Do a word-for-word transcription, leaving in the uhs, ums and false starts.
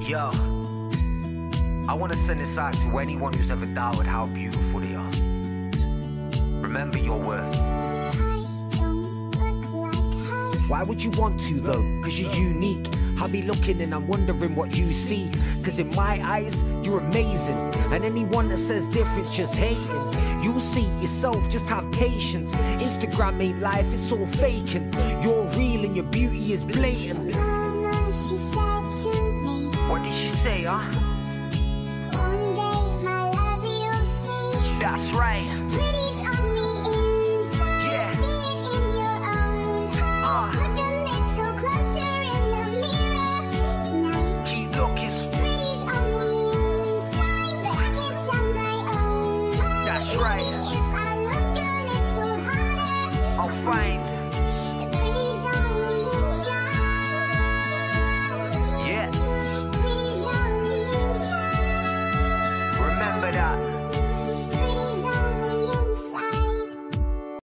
Yo, I want to send this out to anyone who's ever doubted how beautiful they are. Remember your worth. Why would you want to though? Cause you're unique. I'll be looking and I'm wondering what you see. Cause in my eyes, you're amazing. And anyone that says different's just hating. You'll see it yourself, just have patience. Instagram ain't life, it's all faking. You're real and your beauty is blatant. Mama, she said to me, what did she say, huh? one day my love you'll see. That's right. Pretty's on the inside. Yeah. See it in your own eyes. Uh. Look a little closer in the mirror tonight. Keep looking. Pretty's on the inside, but I can't tell my own mind. That's right. Maybe if I look a little harder, I'll find. the pretty's on the inside. Yeah. Pretty's on the inside. Remember that.